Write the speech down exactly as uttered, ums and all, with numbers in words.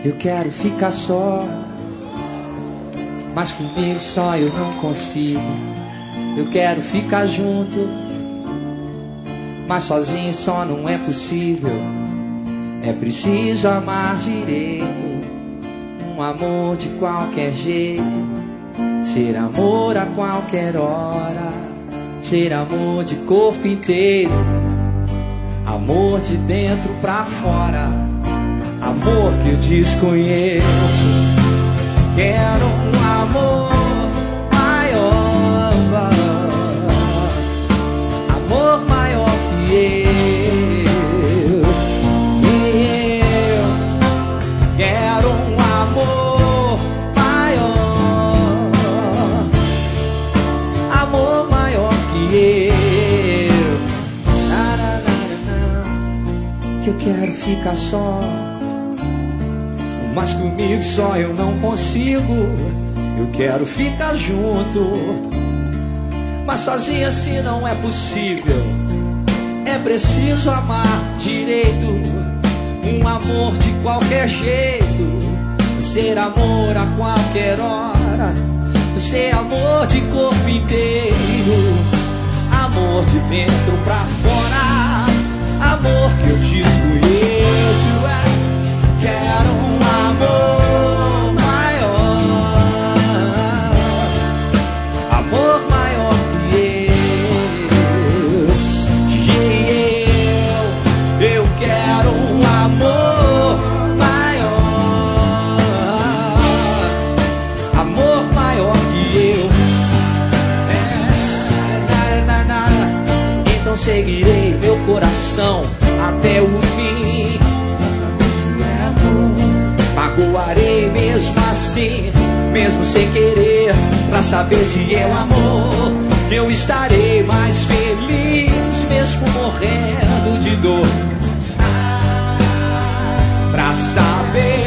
Eu quero ficar só, mas comigo só eu não consigo. Eu quero ficar junto, mas sozinho só não é possível. É preciso amar direito, um amor de qualquer jeito, ser amor a qualquer hora, ser amor de corpo inteiro, amor de dentro pra fora, amor que eu desconheço. Quero um amor maior, amor maior que eu. Eu quero um amor maior, amor maior que eu. Na, na, na, na. Que eu quero ficar só, mas comigo só eu não consigo. Eu quero ficar junto, mas sozinho assim não é possível. É preciso amar direito, um amor de qualquer jeito, ser amor a qualquer hora, ser amor de corpo inteiro, amor de dentro pra fora, amor que eu desconheço. Quero um amor maior, amor maior que eu. Que eu, eu quero um amor maior, amor maior que eu. É, na, na, na. Então seguirei meu coração até o fim. Magoarei mesmo assim, mesmo sem querer, pra saber se é o amor. Eu estarei mais feliz, mesmo morrendo de dor, pra saber